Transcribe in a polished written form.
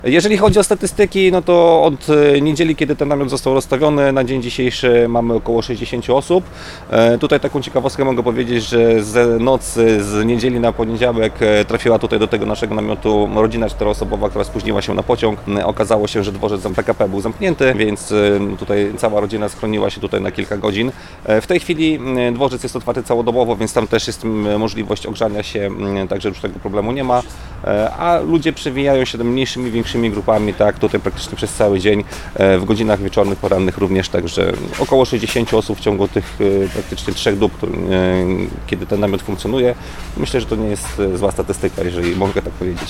Jeżeli chodzi o statystyki, no to od niedzieli, kiedy ten namiot został rozstawiony, na dzień dzisiejszy mamy około 60 osób. Tutaj taką ciekawostkę mogę powiedzieć, że z nocy, z niedzieli na poniedziałek trafiła tutaj do tego naszego namiotu rodzina 4-osobowa, która spóźniła się na pociąg. Okazało się, że dworzec PKP był zamknięty, więc tutaj cała rodzina schroniła się tutaj na kilka godzin. W tej chwili dworzec jest otwarty całodobowo, więc tam też jest możliwość ogrzania się, także już tego problemu nie ma. A ludzie przewijają się mniejszymi, większymi grupami, tak, tutaj praktycznie przez cały dzień, w godzinach wieczornych, porannych również, także około 60 osób w ciągu tych praktycznie 3 dób, kiedy ten namiot funkcjonuje. Myślę, że to nie jest zła statystyka, jeżeli mogę tak powiedzieć.